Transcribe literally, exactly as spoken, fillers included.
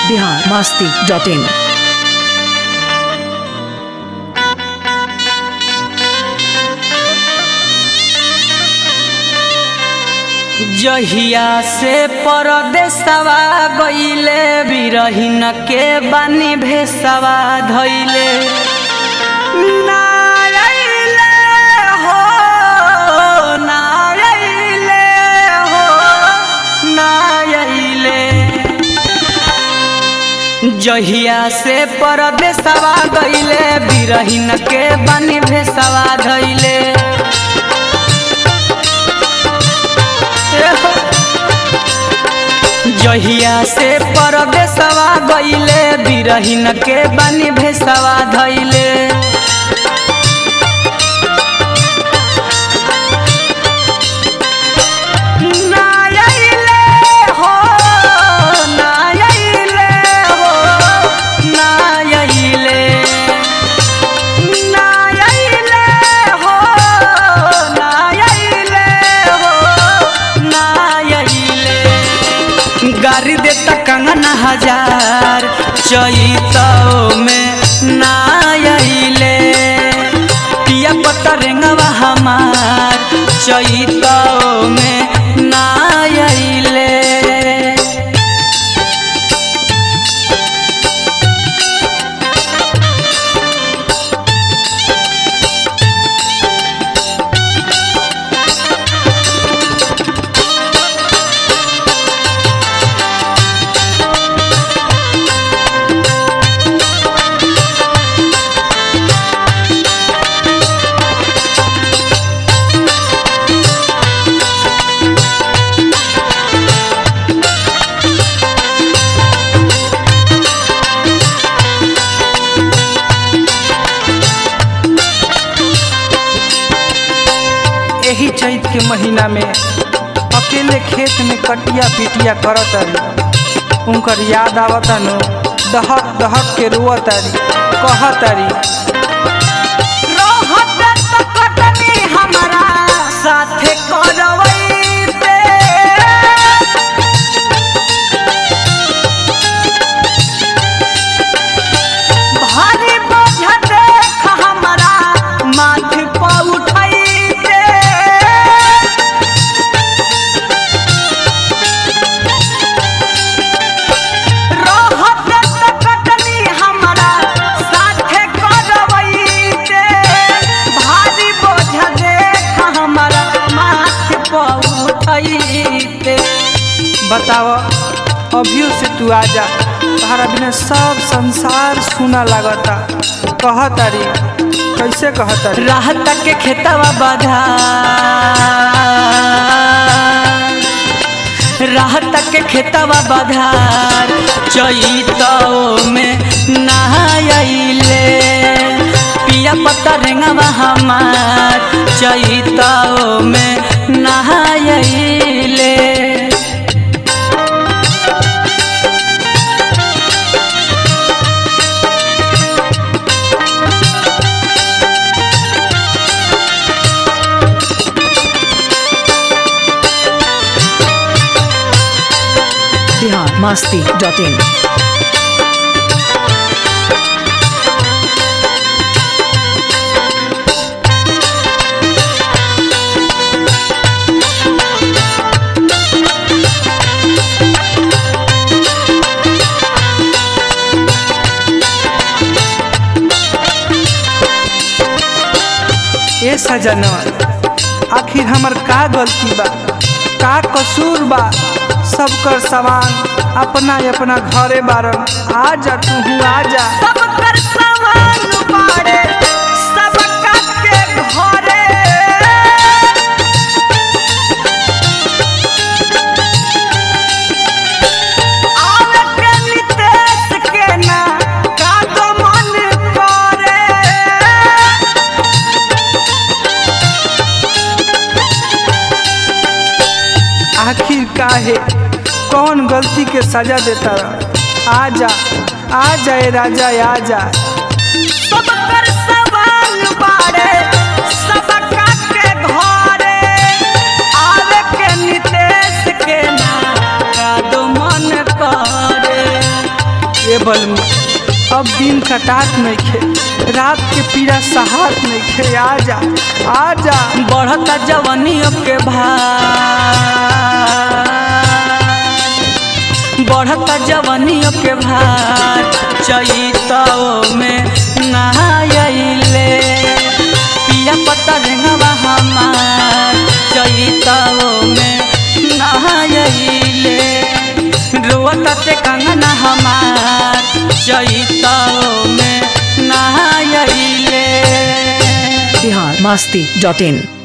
Bihar Masti dot in. जहिया से परदेसवा गईले बिरहिन के बानी भेसवा धइले ना आइले हो ना आइले हो ना आइले। जहिया से परदेसवा गईले बिरहिन के बानी भेसवा धइले जहिया से परदेसवा गईले बिरहिन के बानी भेसवा धइले ना आइले हो ना आइले हो ना आइले ना आइले हो ना आइले हो ना आइले। गारी देता कंगना हजार चैतो में ना आइले पिया पता रेंगवा हमार चैतो में ना आइले। यही चैत के महीना में अकेले खेत में कटिया पिटिया करत तारी उनकर याद आवता नो दहक दहक के रोअत तारी कहत तारी रहत त कटनी हमरा साथे करवैते भारी बोझ देख हमरा माथे पर उठैते रहत त कटनी हमरा साथे करवैते भारी बोझ देख हमरा माथे पर उठैते। बताव अभियो से तू आजा तहरा बिना सब संसार सुना लागता कहत तारी कैसे कहत तारी राहत के खेतवा बाधा राहत के खेतवा बाधार चैतो में ना आइले पिया पता रेंगवा हमार चैतो में ना आइले। बिहार मस्ती डॉट इन। ए सजनवा आखिर हमर का गलती बा का कसूर बा सबकर सवाल अपना अपना घरे बारन आजा तू आजा सब कर सवाल बारे सब के घरे आवे के नितेश के ना का तो मन करे आखिर काहे कौन गलती के सजा देता रहा आजा आजा ए राजा आजा सब कर सवाल बारे सब के घरे आवे के नितेश के ना का तो मन करे। बलम अब दिन कटात नहीं खे रात के पीड़ा सहात नहीं खे आजा आजा बढ़ता जवानियों के भार बढ़ता जवानियों के भार चैतों में नहाइले पिया पता रेंगवा हमार चैतों में नहाइले रोता ते कंगना हमार चैतों में नहाइले बिहार मस्ती डॉट इन।